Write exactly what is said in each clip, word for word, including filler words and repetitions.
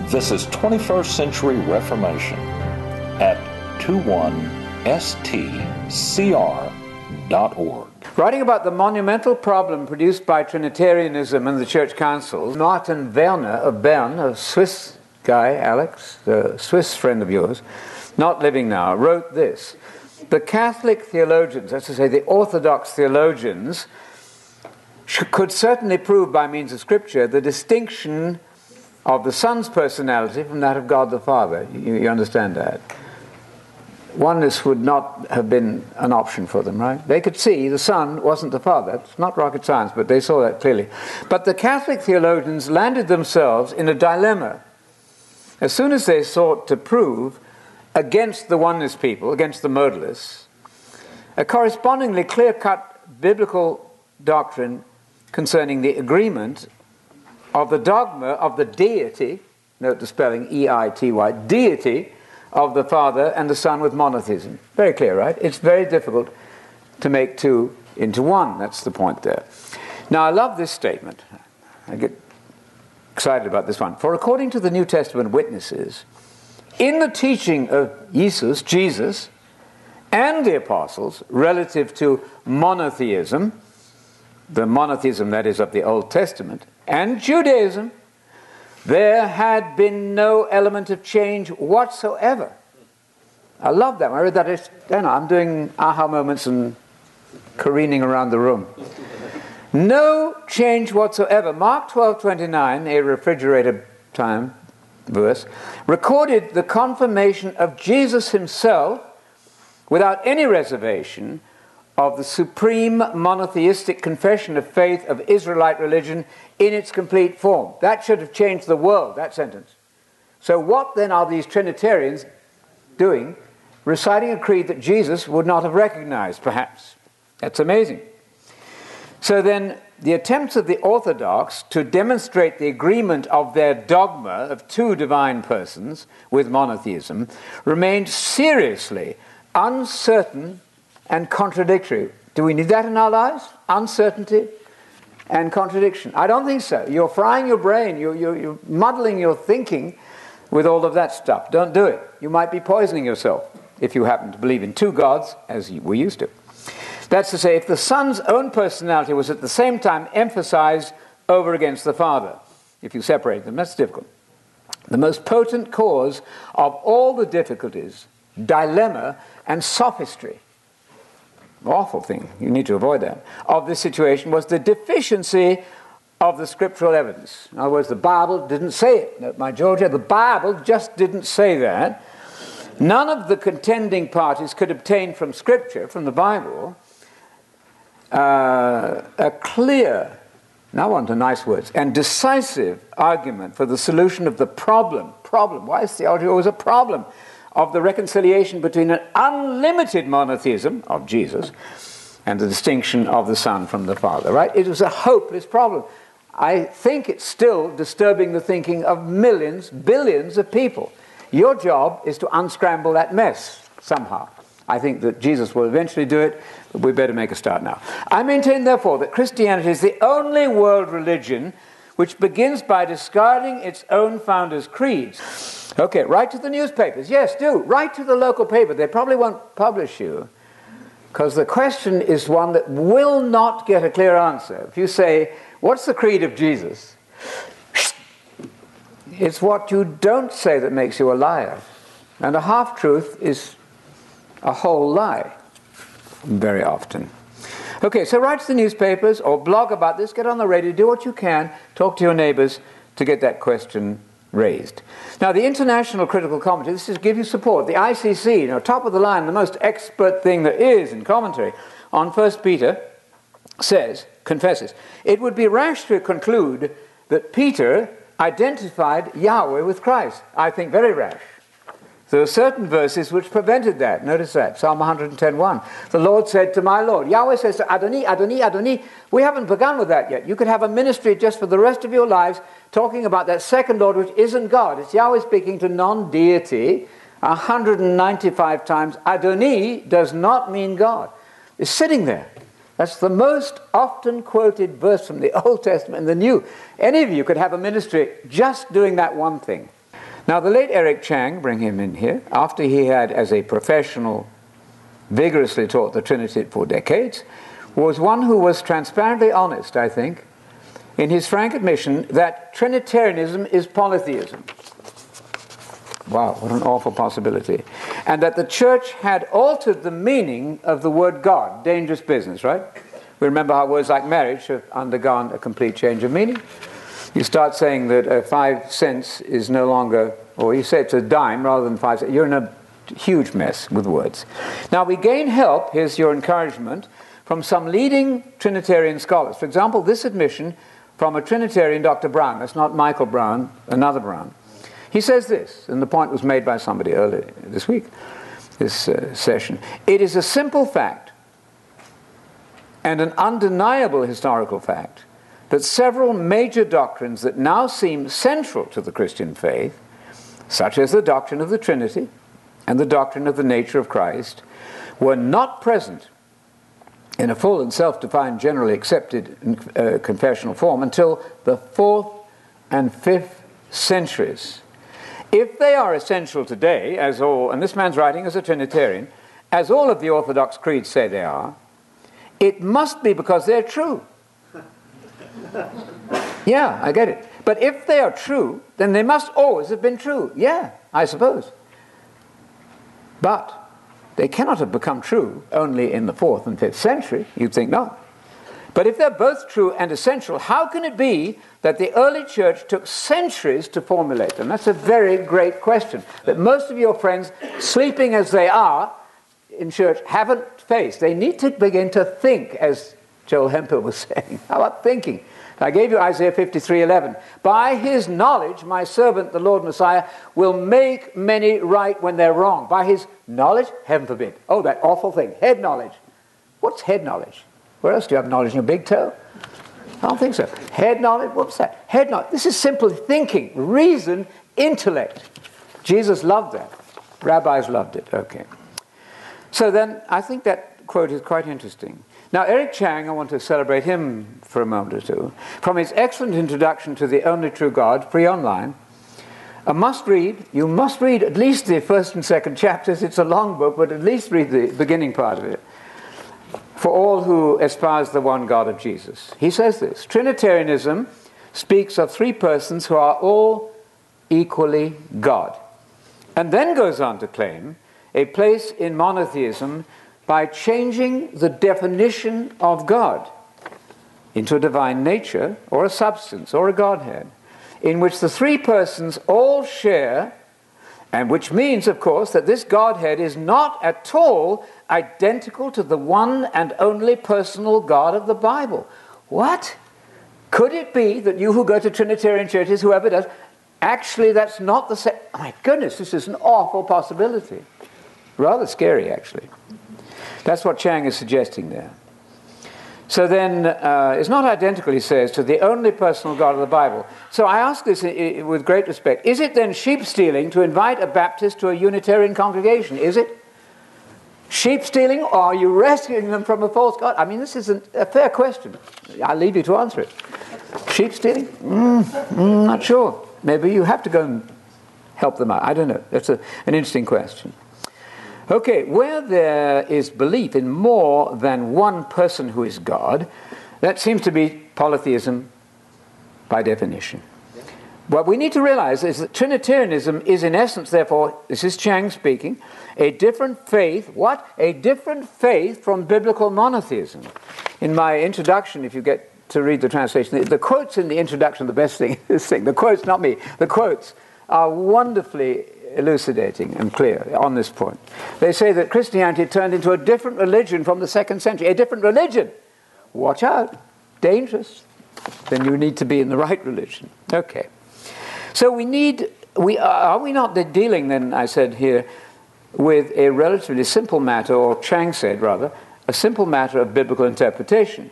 This is twenty-first Century Reformation at twenty-one S T C R dot org. Writing about the monumental problem produced by Trinitarianism and the Church Councils, Martin Werner of Bern, a Swiss guy, Alex, the Swiss friend of yours, not living now, wrote this: the Catholic theologians, that's to say the Orthodox theologians, could certainly prove by means of Scripture the distinction of the Son's personality from that of God the Father. You, you understand that? Oneness would not have been an option for them, right? They could see the Son wasn't the Father. It's not rocket science, but they saw that clearly. But the Catholic theologians landed themselves in a dilemma. As soon as they sought to prove against the oneness people, against the modalists, a correspondingly clear-cut biblical doctrine concerning the agreement of the dogma of the deity, note the spelling E I T Y, deity of the Father and the Son with monotheism. Very clear, right? It's very difficult to make two into one. That's the point there. Now, I love this statement. I get excited about this one. For according to the New Testament witnesses, in the teaching of Jesus, Jesus, and the apostles relative to monotheism, the monotheism that is of the Old Testament, and Judaism, there had been no element of change whatsoever. I love that. I read that. It's, I know, I'm doing aha moments and careening around the room. No change whatsoever. Mark twelve twenty-nine, a refrigerator time verse, recorded the confirmation of Jesus himself without any reservation of the supreme monotheistic confession of faith of Israelite religion in its complete form. That should have changed the world, that sentence. So what then are these Trinitarians doing? Reciting a creed that Jesus would not have recognized, perhaps. That's amazing. So then, the attempts of the Orthodox to demonstrate the agreement of their dogma of two divine persons with monotheism remained seriously uncertain and contradictory. Do we need that in our lives? Uncertainty and contradiction? I don't think so. You're frying your brain. You're, you're, you're muddling your thinking with all of that stuff. Don't do it. You might be poisoning yourself if you happen to believe in two gods, as we used to. That's to say, if the Son's own personality was at the same time emphasized over against the Father, if you separate them, that's difficult. The most potent cause of all the difficulties, dilemma, and sophistry, awful thing, you need to avoid that, of this situation was the deficiency of the scriptural evidence. In other words, the Bible didn't say it. Note my Georgia, the Bible just didn't say that. None of the contending parties could obtain from Scripture, from the Bible, uh, a clear, now on to nice words, and decisive argument for the solution of the problem. Problem. Why is theology always a problem? Of the reconciliation between an unlimited monotheism of Jesus and the distinction of the Son from the Father, right? It was a hopeless problem. I think it's still disturbing the thinking of millions, billions of people. Your job is to unscramble that mess somehow. I think that Jesus will eventually do it, but we better make a start now. I maintain, therefore, that Christianity is the only world religion which begins by discarding its own founders' creeds. Okay, write to the newspapers. Yes, do. Write to the local paper. They probably won't publish you, because the question is one that will not get a clear answer. If you say, what's the creed of Jesus? It's what you don't say that makes you a liar. And a half-truth is a whole lie, very often. Okay, so write to the newspapers or blog about this, get on the radio, do what you can, talk to your neighbors to get that question raised. Now, the International Critical Commentary, this is to give you support. The I C C, you know, top of the line, the most expert thing there is in commentary on First Peter, says, confesses, it would be rash to conclude that Peter identified Yahweh with Christ. I think very rash. There are certain verses which prevented that. Notice that, Psalm one ten one. The Lord said to my Lord. Yahweh says to Adoni, Adoni, Adoni. We haven't begun with that yet. You could have a ministry just for the rest of your lives talking about that second Lord which isn't God. It's Yahweh speaking to non-deity one hundred ninety-five times. Adoni does not mean God. It's sitting there. That's the most often quoted verse from the Old Testament and the New. Any of you could have a ministry just doing that one thing. Now, the late Eric Chang, bring him in here, after he had, as a professional, vigorously taught the Trinity for decades, was one who was transparently honest, I think, in his frank admission that Trinitarianism is polytheism. Wow, what an awful possibility. And that the church had altered the meaning of the word God. Dangerous business, right? We remember how words like marriage have undergone a complete change of meaning. You start saying that uh, five cents is no longer, or you say it's a dime rather than five cents, you're in a huge mess with words. Now, we gain help, here's your encouragement, from some leading Trinitarian scholars. For example, this admission from a Trinitarian, Doctor Brown. That's not Michael Brown, another Brown. He says this, and the point was made by somebody earlier this week, this uh, session. It is a simple fact and an undeniable historical fact that several major doctrines that now seem central to the Christian faith, such as the doctrine of the Trinity and the doctrine of the nature of Christ, were not present in a full and self-defined, generally accepted uh, confessional form until the fourth and fifth centuries. If they are essential today, as all, and this man's writing as a Trinitarian, as all of the Orthodox creeds say they are, it must be because they're true. Yeah, I get it. But if they are true, then they must always have been true. Yeah, I suppose. But they cannot have become true only in the fourth and fifth century. You'd think not. But if they're both true and essential, how can it be that the early church took centuries to formulate them? That's a very great question that most of your friends, sleeping as they are in church, haven't faced. They need to begin to think, as Joel Hemphill was saying. How about thinking? I gave you Isaiah fifty-three eleven. By his knowledge, my servant, the Lord Messiah, will make many right when they're wrong. By his knowledge? Heaven forbid. Oh, that awful thing. Head knowledge. What's head knowledge? Where else do you have knowledge in your big toe? I don't think so. Head knowledge? What's that? Head knowledge. This is simply thinking, reason, intellect. Jesus loved that. Rabbis loved it. Okay. So then, I think that quote is quite interesting. Now, Eric Chang, I want to celebrate him for a moment or two. From his excellent introduction to the only true God, free online, a must-read. You must read at least the first and second chapters. It's a long book, but at least read the beginning part of it. For all who espouse the one God of Jesus. He says this: Trinitarianism speaks of three persons who are all equally God. And then goes on to claim a place in monotheism by changing the definition of God into a divine nature or a substance or a Godhead, in which the three persons all share, and which means, of course, that this Godhead is not at all identical to the one and only personal God of the Bible. What? Could it be that you who go to Trinitarian churches, whoever does, actually that's not the same? Oh my goodness, this is an awful possibility. Rather scary, actually. That's what Chang is suggesting there. So then, uh, it's not identical, he says, to the only personal God of the Bible. So I ask this I- I, with great respect. Is it then sheep stealing to invite a Baptist to a Unitarian congregation? Is it? Sheep stealing, or are you rescuing them from a false God? I mean, this is an, a fair question. I'll leave you to answer it. Sheep stealing? Mm, mm, not sure. Maybe you have to go and help them out. I don't know. That's a, an interesting question. Okay, where there is belief in more than one person who is God, that seems to be polytheism by definition. What we need to realize is that Trinitarianism is in essence, therefore, this is Chang speaking, a different faith. What? A different faith from biblical monotheism. In my introduction, if you get to read the translation, the, the quotes in the introduction, the best thing, this thing, the quotes, not me, the quotes are wonderfully elucidating and clear on this point. They say that Christianity turned into a different religion from the second century. A different religion. Watch out. Dangerous. Then you need to be in the right religion. Okay. So we need, we are we not dealing then, I said here, with a relatively simple matter, or Chang said rather, a simple matter of biblical interpretation,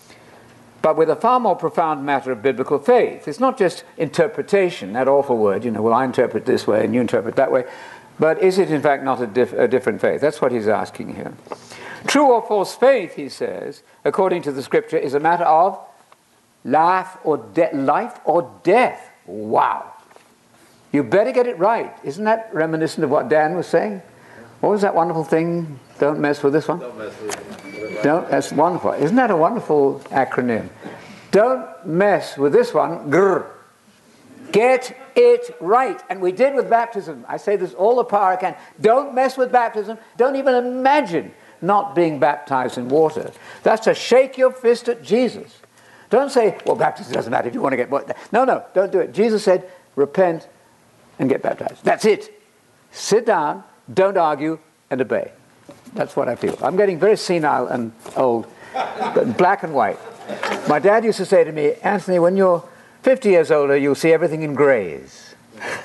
but with a far more profound matter of biblical faith. It's not just interpretation, that awful word, you know, well, I interpret this way and you interpret that way, but is it in fact not a, diff- a different faith? That's what he's asking here. True or false faith, he says, according to the scripture, is a matter of life or, de- life or death. Wow. You better get it right. Isn't that reminiscent of what Dan was saying? What was that wonderful thing? Don't mess with this one. Don't mess with it. Don't. That's wonderful. Isn't that a wonderful acronym? Don't mess with this one. Grr. Get it right. And we did with baptism. I say this all the power I can. Don't mess with baptism. Don't even imagine not being baptized in water. That's to shake your fist at Jesus. Don't say, well, baptism doesn't matter if you want to get... No, no, don't do it. Jesus said, repent and get baptized. That's it. Sit down, don't argue, and obey. That's what I feel. I'm getting very senile and old, but black and white. My dad used to say to me, Anthony, when you're fifty years older, you'll see everything in grays.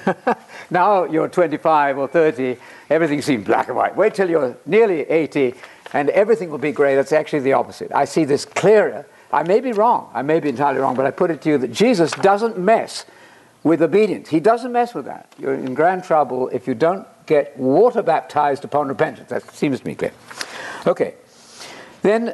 Now you're twenty-five or thirty, everything seems black and white. Wait till you're nearly eighty, and everything will be gray. That's actually the opposite. I see this clearer. I may be wrong. I may be entirely wrong, but I put it to you that Jesus doesn't mess with obedience. He doesn't mess with that. You're in grand trouble if you don't get water baptized upon repentance. That seems to me clear. Okay. Then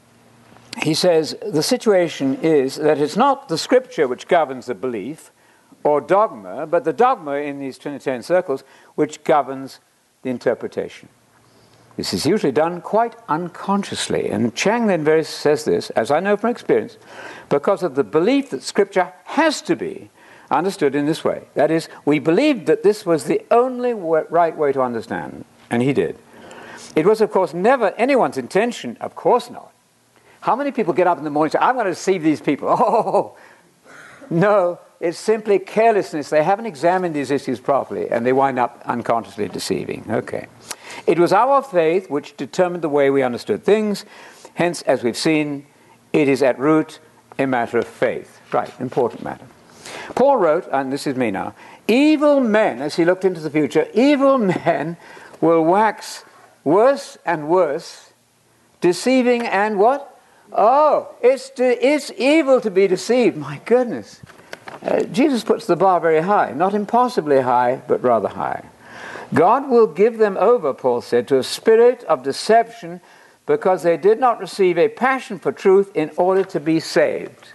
he says the situation is that it's not the scripture which governs the belief or dogma, but the dogma in these Trinitarian circles which governs the interpretation. This is usually done quite unconsciously. And Chang then very says this, as I know from experience, because of the belief that scripture has to be understood in this way. That is, we believed that this was the only w- right way to understand, and he did. It was, of course, never anyone's intention, of course not. How many people get up in the morning and say, I'm going to deceive these people? Oh, no, it's simply carelessness. They haven't examined these issues properly, and they wind up unconsciously deceiving. Okay. It was our faith which determined the way we understood things. Hence, as we've seen, it is at root a matter of faith. Right, important matter. Paul wrote, and this is me now, evil men, as he looked into the future, evil men will wax worse and worse, deceiving and what? Oh, it's, de- it's evil to be deceived. My goodness. Uh, Jesus puts the bar very high, not impossibly high, but rather high. God will give them over, Paul said, to a spirit of deception because they did not receive a passion for truth in order to be saved.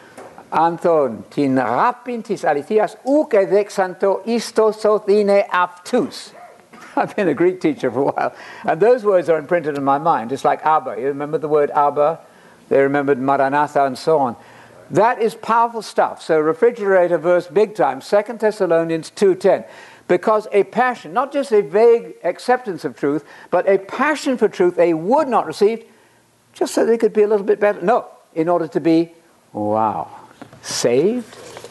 Anthon tin rapintis alithias uke dexanto istos sothine aptus. I've been a Greek teacher for a while, and those words are imprinted in my mind, just like Abba. You remember the word Abba? They remembered Maranatha and so on. That is powerful stuff. So refrigerator verse big time, Second Thessalonians two ten. Because a passion, not just a vague acceptance of truth, but a passion for truth they would not receive just so they could be a little bit better. No, in order to be, wow, saved.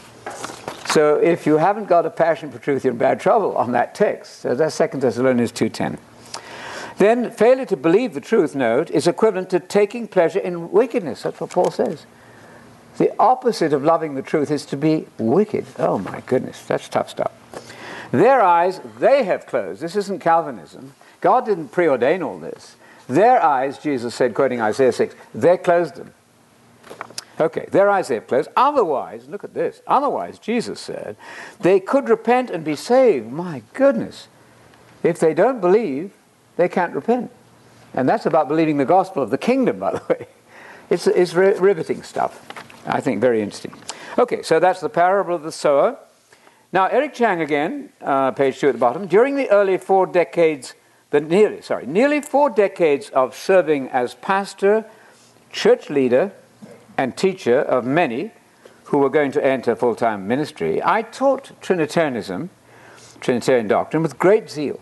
So if you haven't got a passion for truth, you're in bad trouble on that text. So that's Second Thessalonians two ten. Then failure to believe the truth, note, is equivalent to taking pleasure in wickedness. That's what Paul says. The opposite of loving the truth is to be wicked. Oh my goodness, that's tough stuff. Their eyes, they have closed. This isn't Calvinism. God didn't preordain all this. Their eyes, Jesus said, quoting Isaiah six, they closed them. Okay, their eyes they have closed. Otherwise, look at this. Otherwise, Jesus said, they could repent and be saved. My goodness. If they don't believe, they can't repent. And that's about believing the gospel of the kingdom, by the way. It's, it's riveting stuff. I think very interesting. Okay, so that's the parable of the sower. Now, Eric Chang again, uh, page two at the bottom. During the early four decades, the nearly, sorry, nearly four decades of serving as pastor, church leader, and teacher of many who were going to enter full-time ministry, I taught Trinitarianism, Trinitarian doctrine, with great zeal.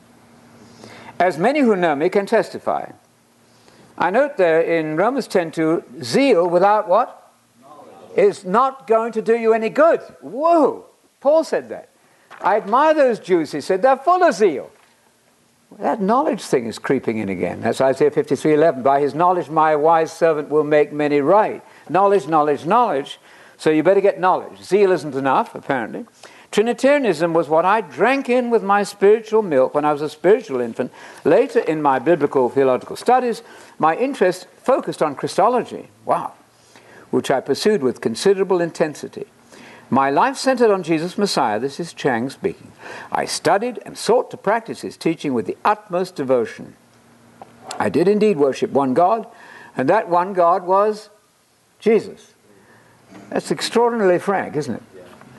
As many who know me can testify. I note there in Romans ten two, zeal without what? Is not going to do you any good. Whoa! Paul said that. I admire those Jews, he said, they're full of zeal. That knowledge thing is creeping in again. That's Isaiah fifty-three eleven. By his knowledge my wise servant will make many right. Knowledge, knowledge, knowledge. So you better get knowledge. Zeal isn't enough, apparently. Trinitarianism was what I drank in with my spiritual milk when I was a spiritual infant. Later in my biblical theological studies, my interest focused on Christology. Wow. Which I pursued with considerable intensity. My life centered on Jesus Messiah. This is Chang speaking. I studied and sought to practice his teaching with the utmost devotion. I did indeed worship one God, and that one God was Jesus. That's extraordinarily frank, isn't it?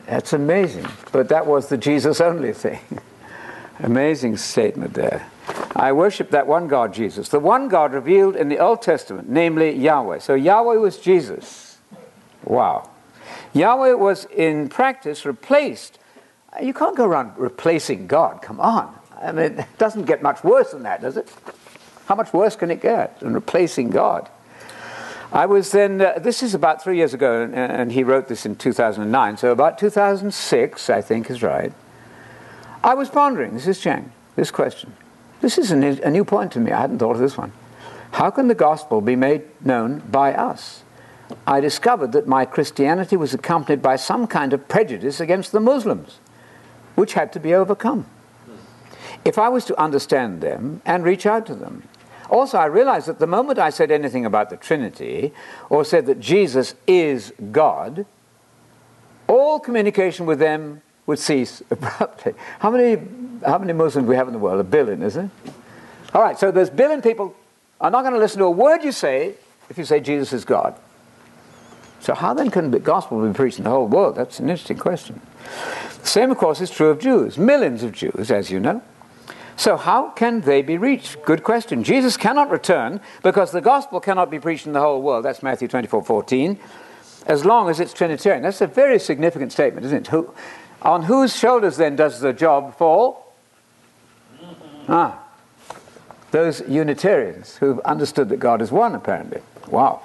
That's amazing. But that was the Jesus-only thing. Amazing statement there. I worship that one God, Jesus. The one God revealed in the Old Testament, namely Yahweh. So Yahweh was Jesus. Wow. Yahweh was in practice replaced. You can't go around replacing God. Come on. I mean, it doesn't get much worse than that, does it? How much worse can it get than replacing God? I was then, uh, this is about three years ago, and, and he wrote this in two thousand nine, so about two thousand six, I think is right. I was pondering, this is Chang, this question. This is a new, a new point to me. I hadn't thought of this one. How can the gospel be made known by us? I discovered that my Christianity was accompanied by some kind of prejudice against the Muslims, which had to be overcome if I was to understand them and reach out to them. Also, I realized that the moment I said anything about the Trinity, or said that Jesus is God, all communication with them would cease abruptly. How many, how many Muslims do we have in the world? A billion, is it? All right, so there's a billion people are not going to listen to a word you say if you say Jesus is God. So how then can the gospel be preached in the whole world? That's an interesting question. The same, of course, is true of Jews. Millions of Jews, as you know. So how can they be reached? Good question. Jesus cannot return because the gospel cannot be preached in the whole world. That's Matthew twenty-four fourteen. As long as it's Trinitarian. That's a very significant statement, isn't it? Who, on whose shoulders then does the job fall? Ah, those Unitarians who've understood that God is one, apparently. Wow.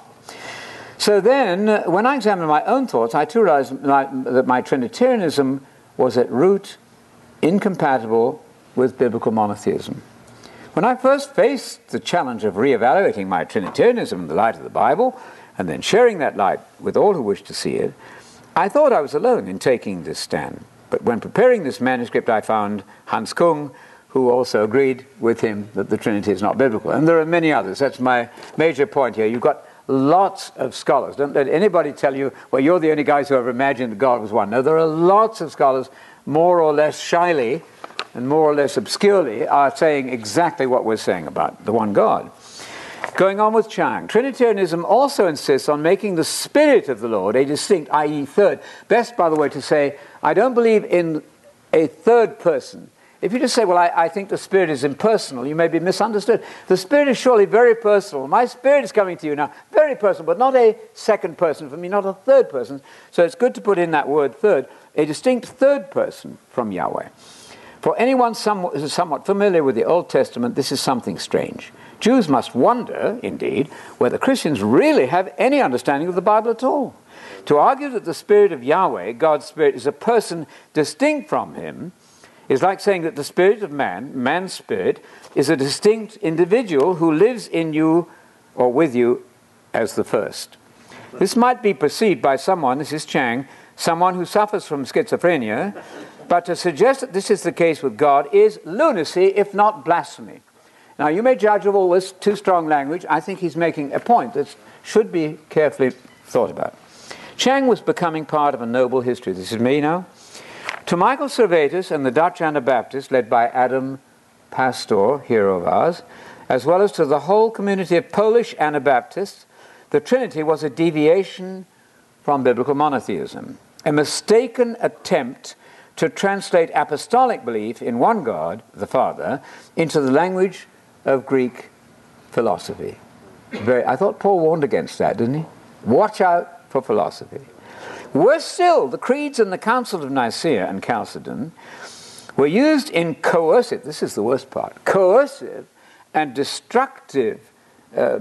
So then, uh, when I examined my own thoughts, I too realized my, that my Trinitarianism was at root incompatible with biblical monotheism. When I first faced the challenge of re-evaluating my Trinitarianism in the light of the Bible, and then sharing that light with all who wished to see it, I thought I was alone in taking this stand. But when preparing this manuscript, I found Hans Kung, who also agreed with him that the Trinity is not biblical. And there are many others. That's my major point here. You've got lots of scholars. Don't let anybody tell you, well, you're the only guys who ever imagined that God was one. No, there are lots of scholars, more or less shyly, and more or less obscurely, are saying exactly what we're saying about the one God. Going on with Chang, Trinitarianism also insists on making the Spirit of the Lord a distinct, that is third. Best, by the way, to say, I don't believe in a third person. If you just say, well, I, I think the Spirit is impersonal, you may be misunderstood. The Spirit is surely very personal. My Spirit is coming to you now, very personal, but not a second person for me, not a third person. So it's good to put in that word third, a distinct third person from Yahweh. For anyone somewhat, who is somewhat familiar with the Old Testament, this is something strange. Jews must wonder, indeed, whether Christians really have any understanding of the Bible at all. To argue that the Spirit of Yahweh, God's Spirit, is a person distinct from him, is like saying that the spirit of man, man's spirit, is a distinct individual who lives in you or with you as the first. This might be perceived by someone, this is Chang, someone who suffers from schizophrenia, but to suggest that this is the case with God is lunacy, if not blasphemy. Now, you may judge of all this too strong language. I think he's making a point that should be carefully thought about. Chang was becoming part of a noble history. This is me now. To Michael Servetus and the Dutch Anabaptists, led by Adam Pastor, hero of ours, as well as to the whole community of Polish Anabaptists, the Trinity was a deviation from biblical monotheism, a mistaken attempt to translate apostolic belief in one God, the Father, into the language of Greek philosophy. Very, I thought Paul warned against that, didn't he? Watch out for philosophy. Worse still, the creeds in the Council of Nicaea and Chalcedon were used in coercive, this is the worst part, coercive and destructive uh,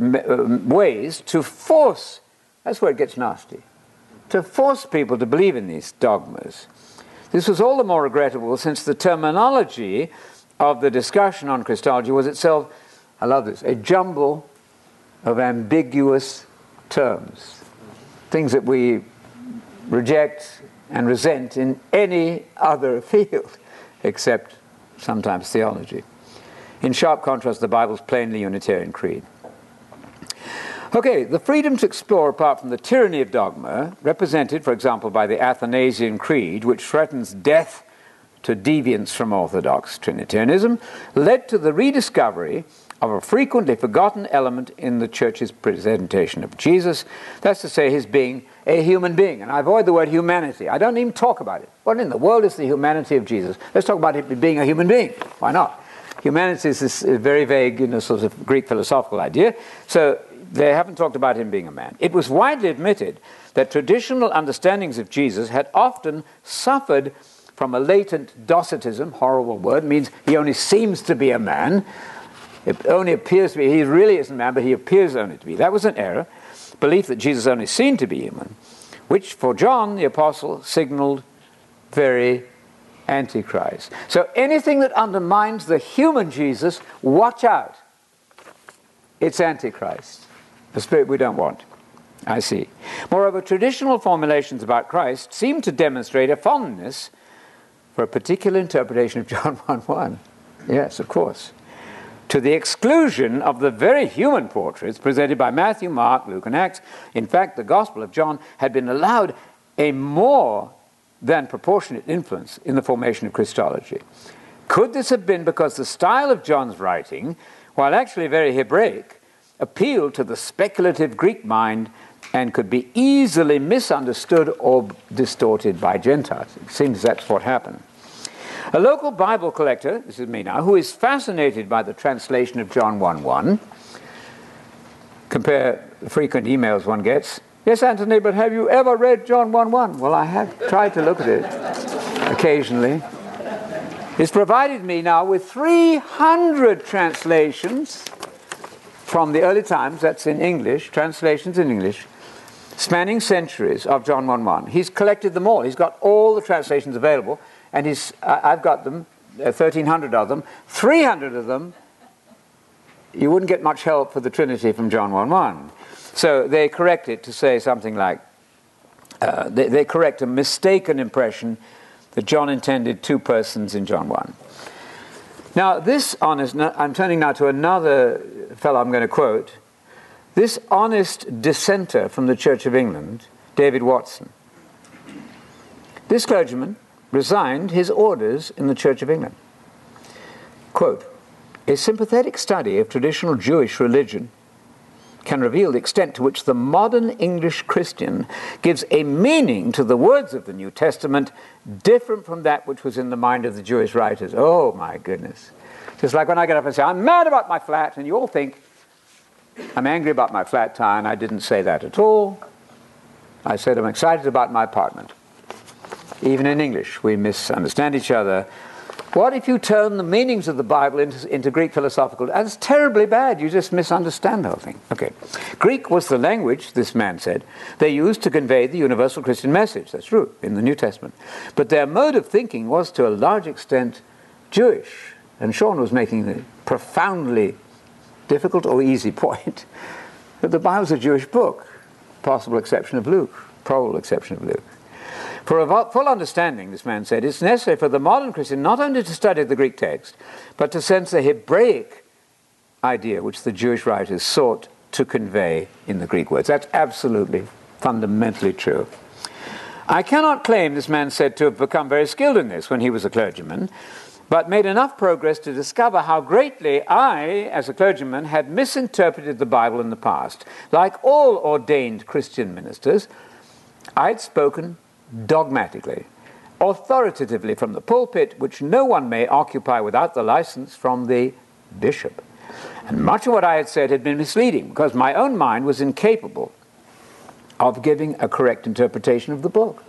ways to force, that's where it gets nasty, to force people to believe in these dogmas. This was all the more regrettable since the terminology of the discussion on Christology was itself, I love this, a jumble of ambiguous terms. Things that we reject and resent in any other field except sometimes theology. In sharp contrast, the Bible's plainly Unitarian creed. Okay, the freedom to explore apart from the tyranny of dogma, represented, for example, by the Athanasian Creed, which threatens death to deviance from Orthodox Trinitarianism, led to the rediscovery of a frequently forgotten element in the Church's presentation of Jesus, that's to say, his being a human being. And I avoid the word humanity. I don't even talk about it. What in the world is the humanity of Jesus? Let's talk about it being a human being. Why not? Humanity is this very vague, you know, sort of Greek philosophical idea. So they haven't talked about him being a man. It was widely admitted that traditional understandings of Jesus had often suffered from a latent docetism, horrible word, means he only seems to be a man. It only appears to be, he really isn't a man, but he appears only to be. That was an error. Belief that Jesus only seemed to be human, which for John the Apostle signaled very Antichrist. So anything that undermines the human Jesus, watch out. It's Antichrist, the spirit we don't want. I see. Moreover, traditional formulations about Christ seem to demonstrate a fondness for a particular interpretation of John one one. Yes, of course. To the exclusion of the very human portraits presented by Matthew, Mark, Luke, and Acts. In fact, the Gospel of John had been allowed a more than proportionate influence in the formation of Christology. Could this have been because the style of John's writing, while actually very Hebraic, appealed to the speculative Greek mind and could be easily misunderstood or distorted by Gentiles? It seems that's what happened. A local Bible collector, this is me now, who is fascinated by the translation of John one one, compare the frequent emails one gets. Yes, Anthony, but have you ever read John one one? Well, I have tried to look at it occasionally. He's provided me now with three hundred translations from the early times, that's in English, translations in English, spanning centuries of John one one. He's collected them all. He's got all the translations available, and he's, uh, I've got them, uh, thirteen hundred of them. three hundred of them, you wouldn't get much help for the Trinity from John one one. So they correct it to say something like, uh, they, they correct a mistaken impression that John intended two persons in John one. Now, this honest, I'm turning now to another fellow I'm going to quote. This honest dissenter from the Church of England, David Watson. This clergyman resigned his orders in the Church of England. Quote, a sympathetic study of traditional Jewish religion can reveal the extent to which the modern English Christian gives a meaning to the words of the New Testament different from that which was in the mind of the Jewish writers. Oh, my goodness. Just like when I get up and say, I'm mad about my flat, and you all think I'm angry about my flat tire, and I didn't say that at all. I said I'm excited about my apartment. Even in English, we misunderstand each other. What if you turn the meanings of the Bible into, into Greek philosophical? That's terribly bad. You just misunderstand the whole thing. Okay. Greek was the language, this man said, they used to convey the universal Christian message. That's true, in the New Testament. But their mode of thinking was to a large extent Jewish. And Sean was making the profoundly difficult or easy point that the Bible's a Jewish book, possible exception of Luke, probable exception of Luke. For a full understanding, this man said, it's necessary for the modern Christian not only to study the Greek text, but to sense the Hebraic idea which the Jewish writers sought to convey in the Greek words. That's absolutely, fundamentally true. I cannot claim, this man said, to have become very skilled in this when he was a clergyman, but made enough progress to discover how greatly I, as a clergyman, had misinterpreted the Bible in the past. Like all ordained Christian ministers, I'd spoken dogmatically, authoritatively from the pulpit, which no one may occupy without the license from the bishop. And much of what I had said had been misleading, because my own mind was incapable of giving a correct interpretation of the book.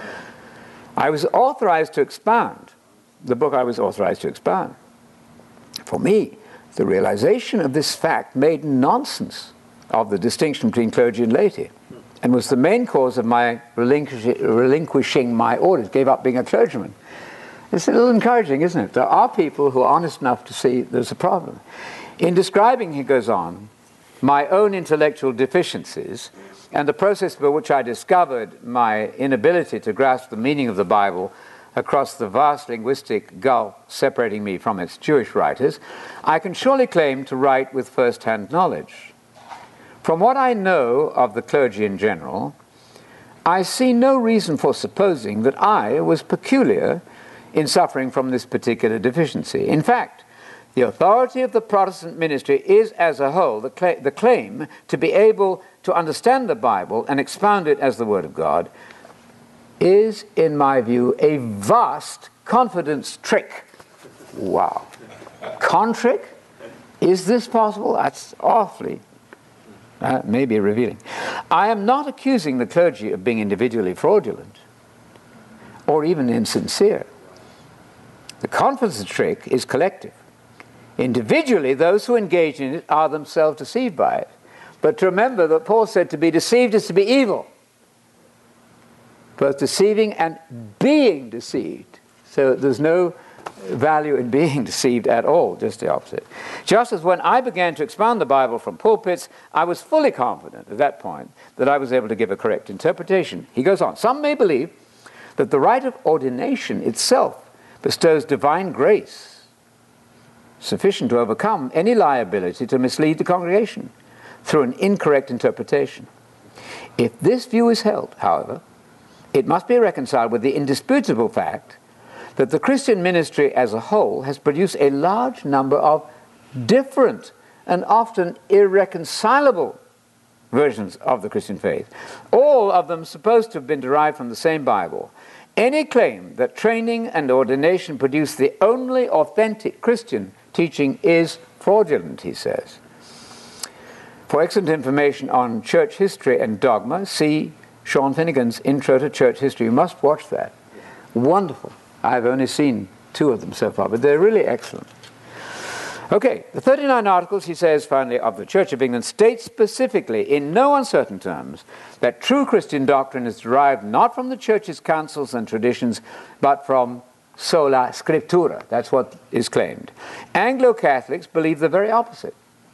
I was authorized to expound the book I was authorized to expound. For me, the realization of this fact made nonsense of the distinction between clergy and laity, and was the main cause of my relinquish- relinquishing my orders, gave up being a clergyman. It's a little encouraging, isn't it? There are people who are honest enough to see there's a problem. In describing, he goes on, my own intellectual deficiencies and the process by which I discovered my inability to grasp the meaning of the Bible across the vast linguistic gulf separating me from its Jewish writers, I can surely claim to write with first-hand knowledge. From what I know of the clergy in general, I see no reason for supposing that I was peculiar in suffering from this particular deficiency. In fact, the authority of the Protestant ministry is, as a whole, the, cla- the claim to be able to understand the Bible and expound it as the Word of God is, in my view, a vast confidence trick. Wow. Con trick? Is this possible? That's awfully, uh, maybe revealing. I am not accusing the clergy of being individually fraudulent or even insincere. The confidence trick is collective. Individually, those who engage in it are themselves deceived by it. But to remember that Paul said to be deceived is to be evil. Both deceiving and being deceived. So there's no value in being deceived at all, just the opposite. Just as when I began to expound the Bible from pulpits, I was fully confident at that point that I was able to give a correct interpretation. He goes on, some may believe that the rite of ordination itself bestows divine grace sufficient to overcome any liability to mislead the congregation through an incorrect interpretation. If this view is held, however, it must be reconciled with the indisputable fact that the Christian ministry as a whole has produced a large number of different and often irreconcilable versions of the Christian faith, all of them supposed to have been derived from the same Bible. Any claim that training and ordination produce the only authentic Christian teaching is fraudulent, he says. For excellent information on church history and dogma, see Sean Finnegan's Intro to Church History. You must watch that. Wonderful. I've only seen two of them so far, but they're really excellent. Okay, the thirty-nine articles, he says, finally, of the Church of England state specifically, in no uncertain terms, that true Christian doctrine is derived not from the Church's councils and traditions, but from sola scriptura. That's what is claimed. Anglo-Catholics believe the very opposite.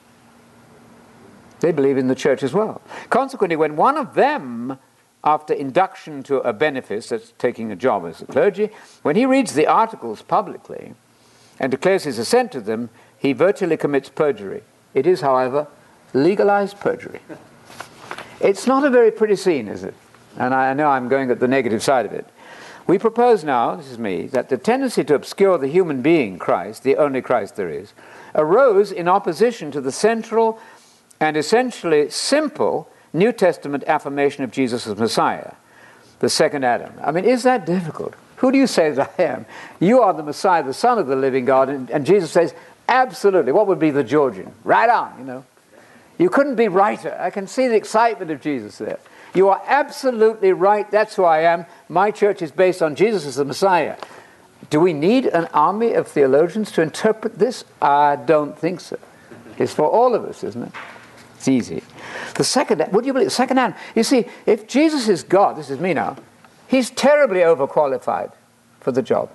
They believe in the Church as well. Consequently, when one of them, after induction to a benefice, that's taking a job as a clergy, when he reads the articles publicly and declares his assent to them, he virtually commits perjury. It is, however, legalized perjury. It's not a very pretty scene, is it? And I know I'm going at the negative side of it. We propose now, this is me, that the tendency to obscure the human being, Christ, the only Christ there is, arose in opposition to the central and essentially simple New Testament affirmation of Jesus as Messiah, the second Adam. I mean, is that difficult? Who do you say that I am? You are the Messiah, the Son of the living God. And, and Jesus says, absolutely. What would be the Georgian? Right on, you know. You couldn't be righter. I can see the excitement of Jesus there. You are absolutely right. That's who I am. My church is based on Jesus as the Messiah. Do we need an army of theologians to interpret this? I don't think so. It's for all of us, isn't it? It's easy. The second, would you believe, the second Adam? You see, if Jesus is God, this is me now, he's terribly overqualified for the job.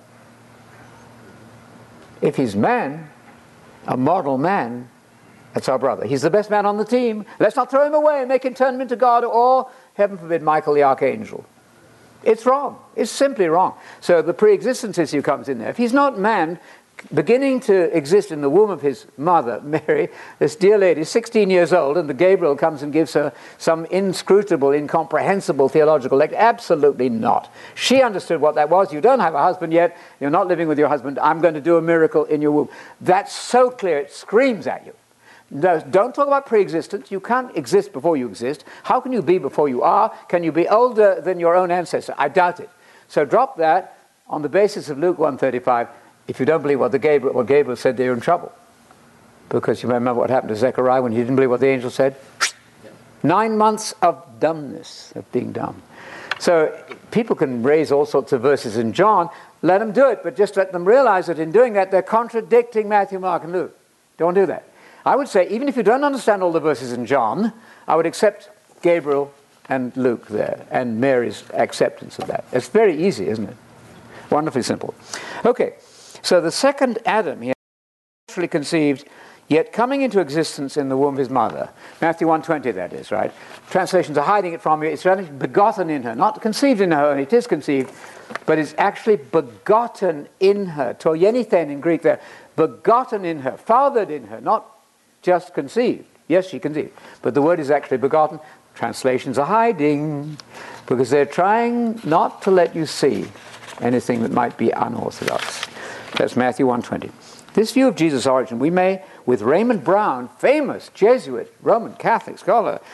If he's man, a mortal man, that's our brother. He's the best man on the team. Let's not throw him away and make him turn him into God, or, heaven forbid, Michael the Archangel. It's wrong. It's simply wrong. So the pre-existence issue comes in there. If he's not man, beginning to exist in the womb of his mother, Mary, this dear lady, sixteen years old, and the Gabriel comes and gives her some inscrutable, incomprehensible theological lecture. Absolutely not. She understood what that was. You don't have a husband yet. You're not living with your husband. I'm going to do a miracle in your womb. That's so clear. It screams at you. No, don't talk about pre-existence. You can't exist before you exist. How can you be before you are? Can you be older than your own ancestor? I doubt it. So drop that on the basis of Luke one thirty-five. If you don't believe what the Gabriel, what Gabriel said, then you're in trouble. Because you remember what happened to Zechariah when he didn't believe what the angel said? Nine months of dumbness, of being dumb. So people can raise all sorts of verses in John. Let them do it, but just let them realize that in doing that, they're contradicting Matthew, Mark, and Luke. Don't do that. I would say, even if you don't understand all the verses in John, I would accept Gabriel and Luke there, and Mary's acceptance of that. It's very easy, isn't it? Wonderfully simple. Okay. So the second Adam, he actually conceived, yet coming into existence in the womb of his mother. Matthew one twenty, that is, right? Translations are hiding it from you. It's really begotten in her, not conceived in her, and it is conceived, but it's actually begotten in her. Toyenithen in Greek there. Begotten in her, fathered in her, not just conceived. Yes, she conceived, but the word is actually begotten. Translations are hiding because they're trying not to let you see anything that might be unorthodox. That's Matthew one twenty. This view of Jesus' origin, we may, with Raymond Brown, famous Jesuit, Roman Catholic scholar,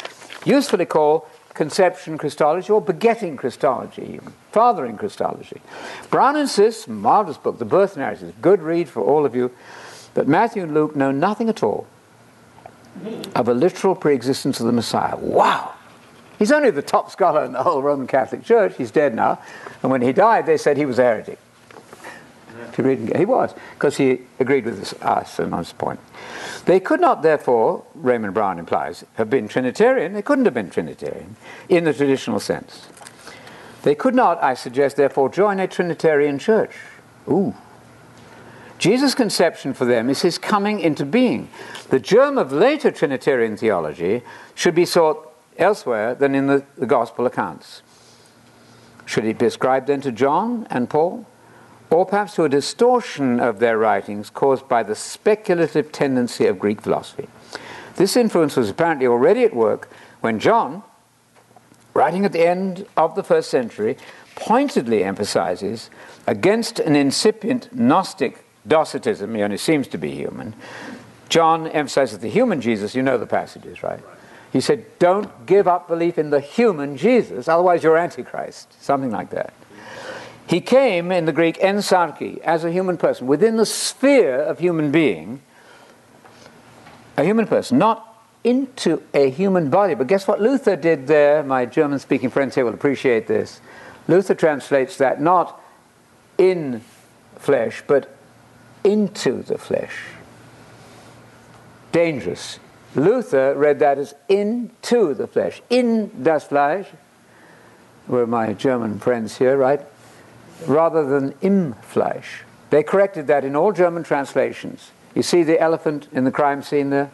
usefully call conception Christology or begetting Christology, fathering Christology. Brown insists, marvelous book, The Birth Narrative, good read for all of you, that Matthew and Luke know nothing at all of a literal pre-existence of the Messiah. Wow! He's only the top scholar in the whole Roman Catholic Church. He's dead now. And when he died, they said he was a heretic. To read, he was, because he agreed with us, us on this point. They could not, therefore, Raymond Brown implies, have been Trinitarian. They couldn't have been Trinitarian in the traditional sense. They could not, I suggest, therefore, join a Trinitarian church. Ooh. Jesus' conception for them is his coming into being. The germ of later Trinitarian theology should be sought elsewhere than in the, the Gospel accounts. Should it be ascribed then to John and Paul? Or perhaps to a distortion of their writings caused by the speculative tendency of Greek philosophy. This influence was apparently already at work when John, writing at the end of the first century, pointedly emphasizes against an incipient Gnostic Docetism, he only seems to be human. John emphasizes the human Jesus, you know the passages, right? He said, don't give up belief in the human Jesus, otherwise you're Antichrist, something like that. He came, in the Greek, ensarki, as a human person, within the sphere of human being, a human person, not into a human body. But guess what Luther did there? My German-speaking friends here will appreciate this. Luther translates that not in flesh, but into the flesh. Dangerous. Luther read that as into the flesh. In das Fleisch, were my German friends here, right? Rather than im Fleisch. They corrected that in all German translations. You see the elephant in the crime scene there?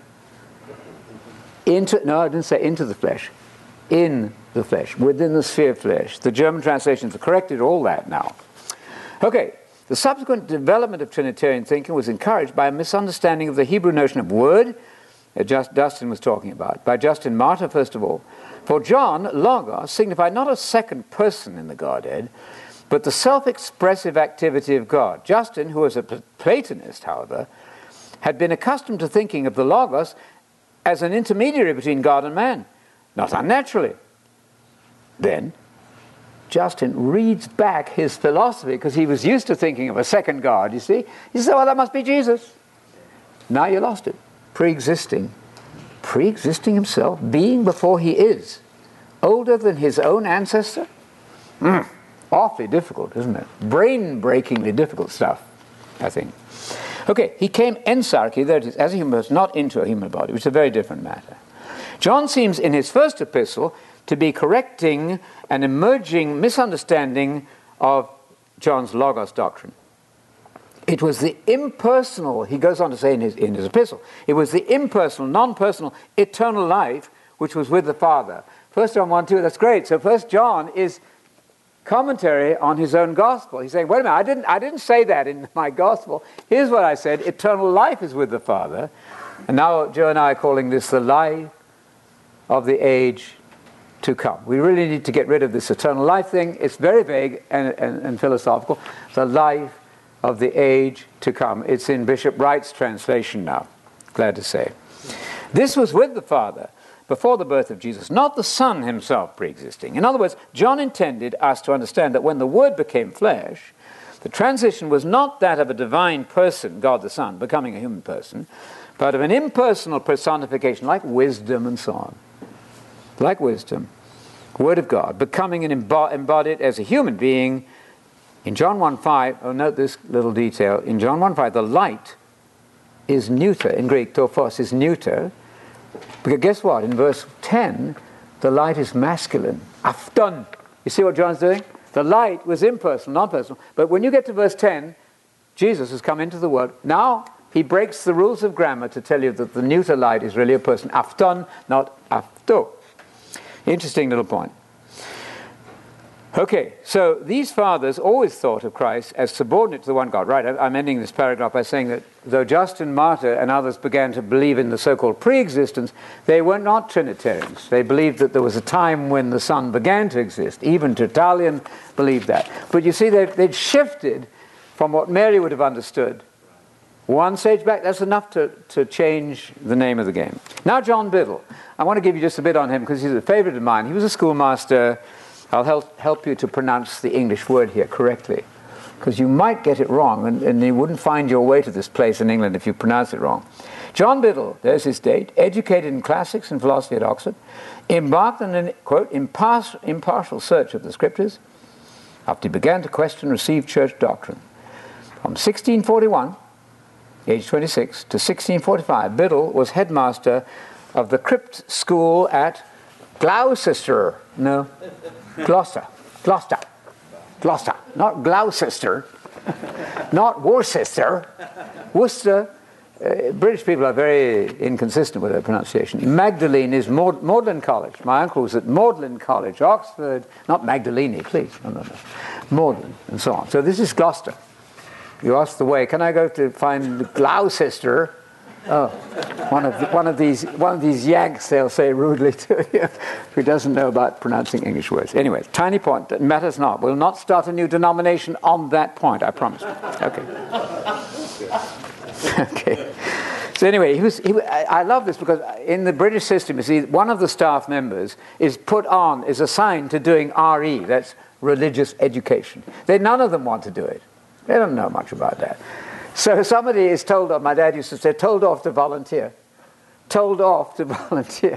Into, no, I didn't say into the flesh. In the flesh, within the sphere of flesh. The German translations have corrected all that now. Okay, the subsequent development of Trinitarian thinking was encouraged by a misunderstanding of the Hebrew notion of word, that just Dustin was talking about, by Justin Martyr, first of all. For John, logos signified not a second person in the Godhead, but the self-expressive activity of God. Justin, who was a Platonist, however, had been accustomed to thinking of the Logos as an intermediary between God and man, not unnaturally. Then, Justin reads back his philosophy, because he was used to thinking of a second God, you see. He said, well, that must be Jesus. Now you lost it. Pre-existing. Pre-existing himself, being before he is. Older than his own ancestor? Hmm. Awfully difficult, isn't it? Brain-breakingly difficult stuff, I think. Okay, he came ensarki, that is, as a human person, not into a human body, which is a very different matter. John seems, in his first epistle, to be correcting an emerging misunderstanding of John's Logos doctrine. It was the impersonal, he goes on to say in his, in his epistle, it was the impersonal, non-personal, eternal life which was with the Father. First John one two, that's great. So First John is commentary on his own gospel. He's saying, wait a minute, I didn't, I didn't say that in my gospel. Here's what I said, eternal life is with the Father. And now Joe and I are calling this the life of the age to come. We really need to get rid of this eternal life thing. It's very vague and, and, and philosophical. The life of the age to come. It's in Bishop Wright's translation now, glad to say. This was with the Father before the birth of Jesus, not the Son himself pre-existing. In other words, John intended us to understand that when the Word became flesh, the transition was not that of a divine person, God the Son, becoming a human person, but of an impersonal personification, like wisdom and so on. Like wisdom, Word of God, becoming an embo- embodied as a human being. In John one five, oh, note this little detail. In John one five, the light is neuter. In Greek, to phos is neuter. Because guess what? In verse ten, the light is masculine. Afton. You see what John's doing? The light was impersonal, non-personal. But when you get to verse ten, Jesus has come into the world. Now he breaks the rules of grammar to tell you that the neuter light is really a person. Afton, not afto. Interesting little point. Okay, so these fathers always thought of Christ as subordinate to the one God. Right, I'm ending this paragraph by saying that though Justin Martyr and others began to believe in the so-called pre-existence, they were not Trinitarians. They believed that there was a time when the Son began to exist. Even Tertullian believed that. But you see, they'd, they'd shifted from what Mary would have understood One stage back, that's enough to, to change the name of the game. Now John Biddle. I want to give you just a bit on him because he's a favorite of mine. He was a schoolmaster. I'll help, help you to pronounce the English word here correctly, because you might get it wrong, and, and you wouldn't find your way to this place in England if you pronounce it wrong. John Biddle, there's his date, educated in classics and philosophy at Oxford, embarked on an, quote, impartial, impartial search of the scriptures after he began to question received church doctrine. From sixteen forty-one, age twenty-six, to sixteen forty-five, Biddle was headmaster of the Crypt School at Gloucester. No, Gloucester. Gloucester. Gloucester. Not Gloucester. Not Worcester. Worcester. Uh, British people are very inconsistent with their pronunciation. Magdalene is Maud- Magdalen College. My uncle was at Magdalen College, Oxford. Not Magdalene, please. No, no, no. Magdalen, and so on. So this is Gloucester. You ask the way. Can I go to find Gloucester? Oh, one of the, one of these one of these Yanks, they'll say rudely to you, who doesn't know about pronouncing English words. Anyway, tiny point. That matters not. We'll not start a new denomination on that point. I promise. Okay. Okay. So anyway, he was. He, I, I love this because in the British system, you see, one of the staff members is put on, is assigned to doing R E. That's religious education. They none of them want to do it. They don't know much about that. So somebody is told off, my dad used to say, told off to volunteer. Told off to volunteer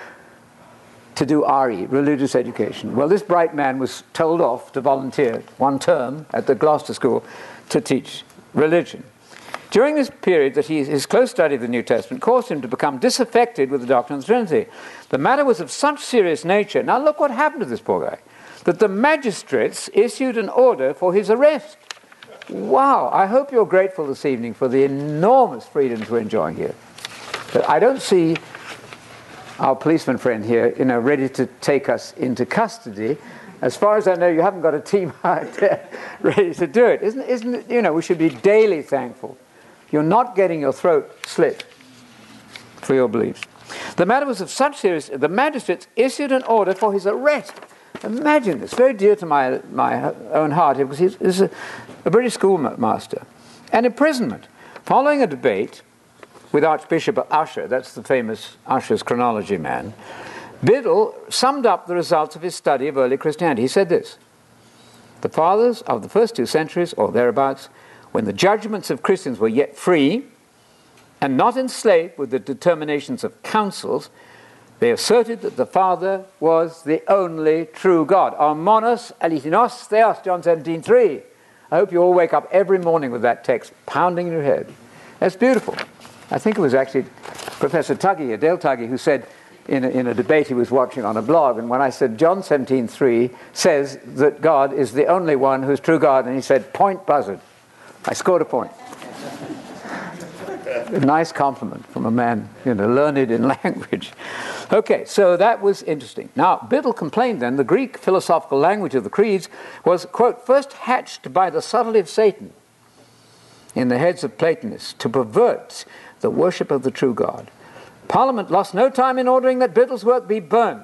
to do R E, religious education. Well, this bright man was told off to volunteer one term at the Gloucester School to teach religion. During this period, that he, his close study of the New Testament caused him to become disaffected with the doctrine of the Trinity. The matter was of such serious nature. Now look what happened to this poor guy. That the magistrates issued an order for his arrest. Wow, I hope you're grateful this evening for the enormous freedoms we're enjoying here. But I don't see our policeman friend here, you know, ready to take us into custody. As far as I know, you haven't got a team out there ready to do it. Isn't, isn't it, you know, we should be daily thankful. You're not getting your throat slit for your beliefs. The matter was of such serious, the magistrates issued an order for his arrest. Imagine this, very dear to my my own heart here, because he's, he's a, a British schoolmaster. And imprisonment. Following a debate with Archbishop Usher, that's the famous Usher's chronology man, Biddle summed up the results of his study of early Christianity. He said this: the fathers of the first two centuries, or thereabouts, when the judgments of Christians were yet free and not enslaved with the determinations of councils, they asserted that the Father was the only true God. Our monos alitinos theos, John seventeen three. I hope you all wake up every morning with that text pounding in your head. That's beautiful. I think it was actually Professor Tuggy, Dale Tuggy, who said in a, in a debate he was watching on a blog, and when I said John seventeen three says that God is the only one who's true God, and he said, point buzzard. I scored a point. A nice compliment from a man, you know, learned in language. Okay, so that was interesting. Now, Biddle complained then the Greek philosophical language of the creeds was, quote, first hatched by the subtlety of Satan in the heads of Platonists to pervert the worship of the true God. Parliament lost no time in ordering that Biddle's work be burned.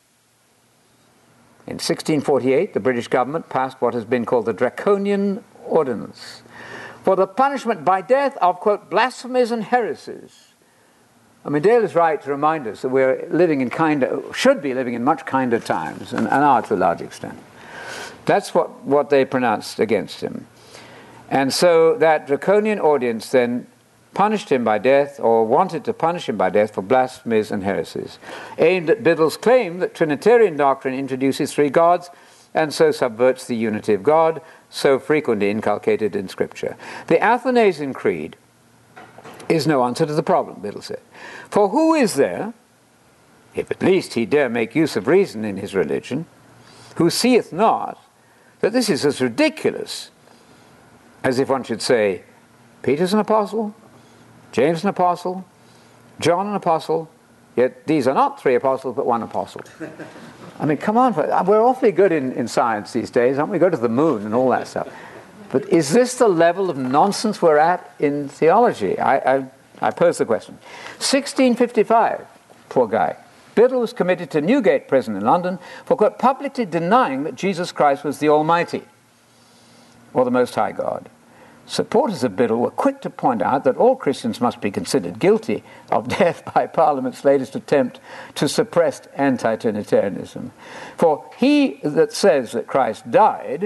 In sixteen forty-eight, the British government passed what has been called the Draconian Ordinance for the punishment by death of, quote, blasphemies and heresies. I mean, Dale is right to remind us that we're living in kinder, should be living in much kinder times, and, and are to a large extent. That's what, what they pronounced against him. And so that draconian audience then punished him by death, or wanted to punish him by death, for blasphemies and heresies, aimed at Biddle's claim that Trinitarian doctrine introduces three gods and so subverts the unity of God, so frequently inculcated in Scripture. The Athanasian Creed is no answer to the problem, Biddle said. For who is there, if at least he dare make use of reason in his religion, who seeth not that this is as ridiculous as if one should say, Peter's an apostle, James an apostle, John an apostle, yet these are not three apostles but one apostle. I mean, come on, we're awfully good in, in science these days, aren't we? Go to the moon and all that stuff. But is this the level of nonsense we're at in theology? I, I, I pose the question. sixteen fifty-five, poor guy. Biddle was committed to Newgate Prison in London for, quote, publicly denying that Jesus Christ was the Almighty, or the Most High God. Supporters of Biddle were quick to point out that all Christians must be considered guilty of death by Parliament's latest attempt to suppress anti-Trinitarianism. For he that says that Christ died,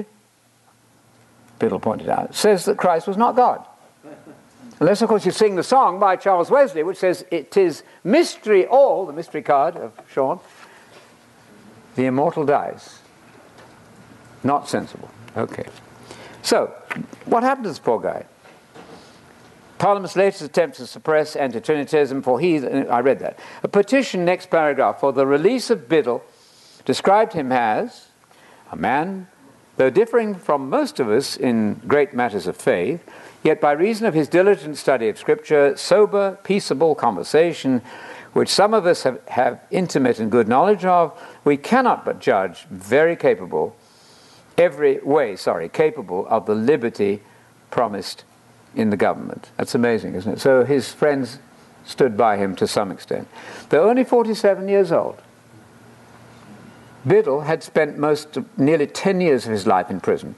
Biddle pointed out, says that Christ was not God. Unless, of course, you sing the song by Charles Wesley, which says, "It is mystery all," the mystery card of Sean, "the immortal dies." Not sensible. Okay. So, what happened to this poor guy? Parliament's latest attempt to suppress anti-Trinitarianism, for he, I read that. A petition, next paragraph, for the release of Biddle described him as a man, though differing from most of us in great matters of faith, yet by reason of his diligent study of Scripture, sober, peaceable conversation, which some of us have, have intimate and good knowledge of, we cannot but judge very capable, every way, sorry, capable of the liberty promised in the government. That's amazing, isn't it? So his friends stood by him to some extent. They're only forty-seven years old. Biddle had spent most of, nearly ten years of his life in prison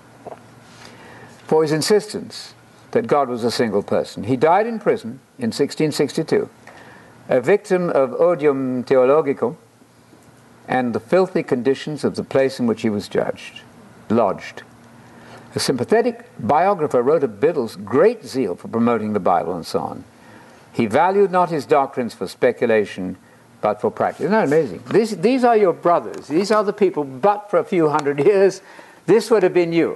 for his insistence that God was a single person. He died in prison in sixteen sixty-two, a victim of odium theologicum and the filthy conditions of the place in which he was judged, lodged. A sympathetic biographer wrote of Biddle's great zeal for promoting the Bible and so on. He valued not his doctrines for speculation, but for practice. Isn't that amazing? These, these are your brothers. These are the people, but for a few hundred years, this would have been you.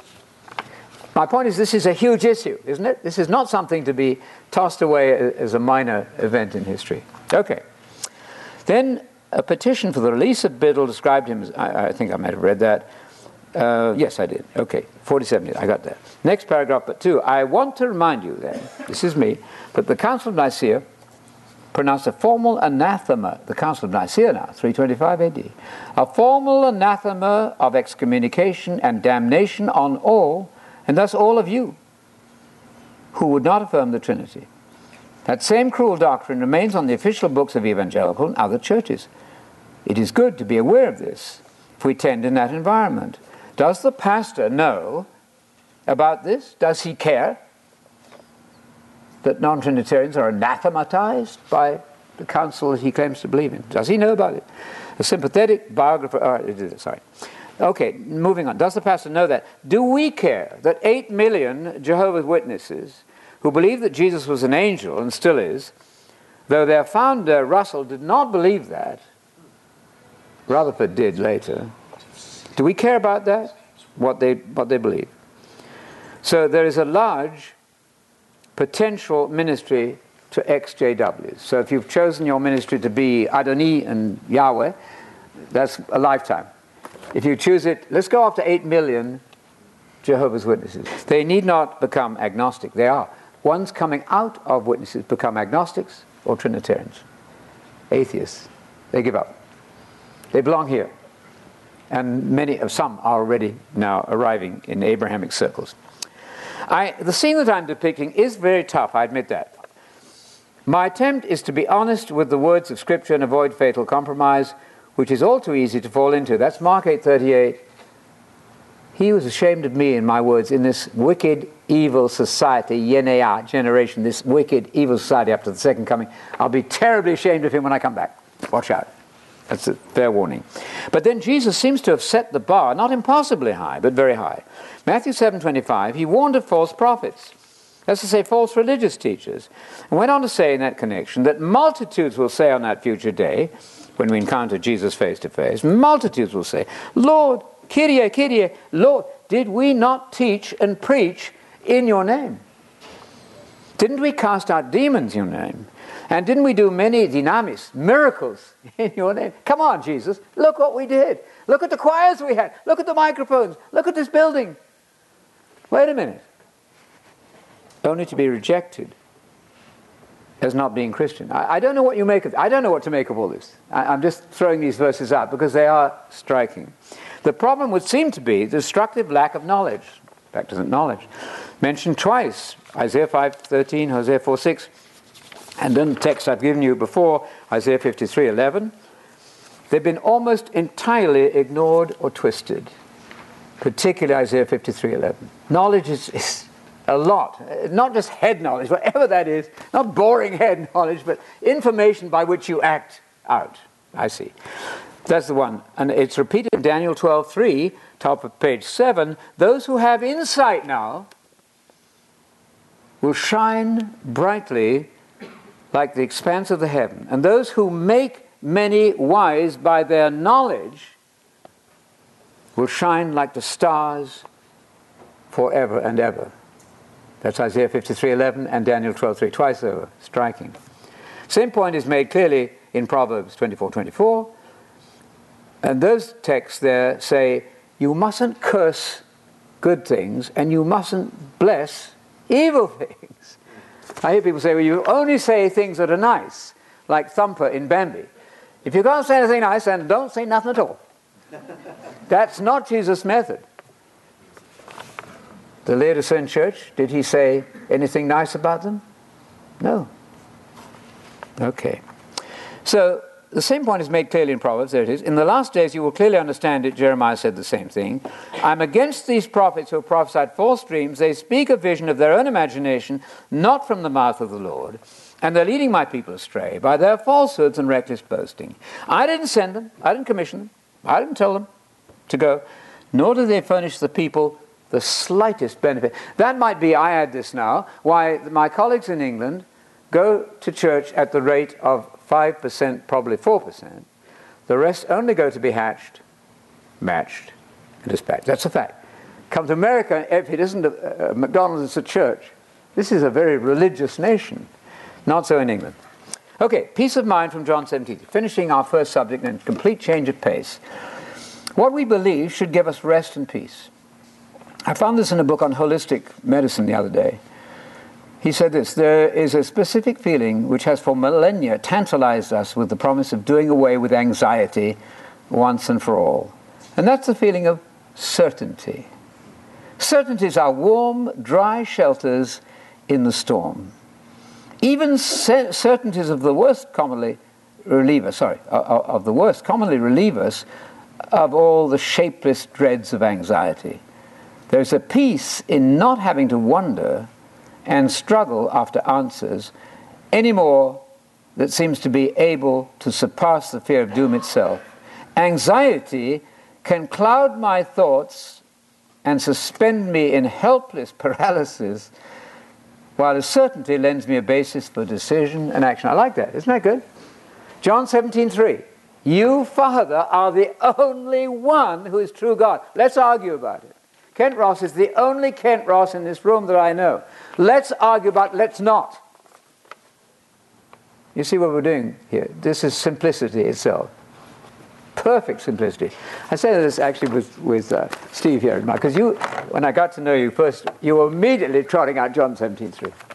My point is, this is a huge issue, isn't it? This is not something to be tossed away as a minor event in history. Okay. Then a petition for the release of Biddle described him as, I, I think I might have read that. Uh, yes, I did. Okay, forty-seven, I got that. Next paragraph, but two. I want to remind you then, this is me, that the Council of Nicaea pronounced a formal anathema, the Council of Nicaea now, three twenty-five A D, a formal anathema of excommunication and damnation on all, and thus all of you, who would not affirm the Trinity. That same cruel doctrine remains on the official books of evangelical and other churches. It is good to be aware of this if we tend in that environment. Does the pastor know about this? Does he care that non-Trinitarians are anathematized by the council that he claims to believe in? Does he know about it? A sympathetic biographer... Oh, sorry. Okay, moving on. Does the pastor know that? Do we care that eight million Jehovah's Witnesses who believe that Jesus was an angel and still is, though their founder, Russell, did not believe that, Rutherford did later, do we care about that? What they, what they believe? So there is a large potential ministry to ex J Ws. So if you've chosen your ministry to be Adonai and Yahweh, that's a lifetime. If you choose it, let's go after eight million Jehovah's Witnesses. They need not become agnostic. They are. Ones coming out of witnesses become agnostics or Trinitarians. Atheists. They give up. They belong here. And many of some are already now arriving in Abrahamic circles. I, the scene that I'm depicting is very tough, I admit that. My attempt is to be honest with the words of Scripture and avoid fatal compromise, which is all too easy to fall into. That's Mark eight thirty-eight. He was ashamed of me and my words in this wicked, evil society, Yenea generation, this wicked, evil society after the second coming. I'll be terribly ashamed of him when I come back. Watch out. That's a fair warning. But then Jesus seems to have set the bar, not impossibly high, but very high. Matthew seven twenty-five, he warned of false prophets. That's to say, false religious teachers. And went on to say in that connection that multitudes will say on that future day, when we encounter Jesus face to face, multitudes will say, Lord, Kyrie, Kyrie, Lord, did we not teach and preach in your name? Didn't we cast out demons in your name? And didn't we do many dynamis, miracles in your name? Come on, Jesus, look what we did. Look at the choirs we had. Look at the microphones. Look at this building. Wait a minute. Only to be rejected as not being Christian. I, I don't know what you make of I don't know what to make of all this. I, I'm just throwing these verses out because they are striking. The problem would seem to be the destructive lack of knowledge. In fact, isn't knowledge. Mentioned twice. Isaiah five thirteen, Hosea four six. And in the text I've given you before, Isaiah fifty-three eleven, they've been almost entirely ignored or twisted, particularly Isaiah fifty-three eleven. Knowledge is, is a lot. Not just head knowledge, whatever that is, not boring head knowledge, but information by which you act out. I see. That's the one. And it's repeated in Daniel twelve three, top of page seven. Those who have insight now will shine brightly like the expanse of the heaven. And those who make many wise by their knowledge will shine like the stars forever and ever. That's Isaiah fifty-three eleven and Daniel twelve three, twice over. Striking. Same point is made clearly in Proverbs twenty-four twenty-four. And those texts there say, you mustn't curse good things and you mustn't bless evil things. I hear people say, well, you only say things that are nice, like Thumper in Bambi. If you can't say anything nice, then don't say nothing at all. That's not Jesus' method. The Laodicean church, did he say anything nice about them? No. Okay. So, the same point is made clearly in Proverbs. There it is. In the last days you will clearly understand it. Jeremiah said the same thing. I'm against these prophets who have prophesied false dreams. They speak a vision of their own imagination, not from the mouth of the Lord. And they're leading my people astray by their falsehoods and reckless boasting. I didn't send them. I didn't commission them. I didn't tell them to go. Nor do they furnish the people the slightest benefit. That might be, I add this now, why my colleagues in England go to church at the rate of five percent, probably four percent. The rest only go to be hatched, matched, and dispatched. That's a fact. Come to America, if it isn't a, a McDonald's, it's a church. This is a very religious nation. Not so in England. Okay, peace of mind from John seventeen. Finishing our first subject and complete change of pace. What we believe should give us rest and peace. I found this in a book on holistic medicine the other day. He said this, there is a specific feeling which has for millennia tantalized us with the promise of doing away with anxiety once and for all. And that's the feeling of certainty. Certainties are warm, dry shelters in the storm. Even cer- certainties of the worst commonly relieve us, sorry, of, of the worst commonly relieve us of all the shapeless dreads of anxiety. There's a peace in not having to wonder and struggle after answers anymore that seems to be able to surpass the fear of doom itself. Anxiety can cloud my thoughts and suspend me in helpless paralysis, while a certainty lends me a basis for decision and action. I like that. Isn't that good? John seventeen three. You, Father, are the only one who is true God. Let's argue about it. Kent Ross is the only Kent Ross in this room that I know. Let's argue about let's not. You see what we're doing here? This is simplicity itself. Perfect simplicity. I say this actually with, with uh, Steve here, because you, when I got to know you first, you were immediately trotting out John seventeen three.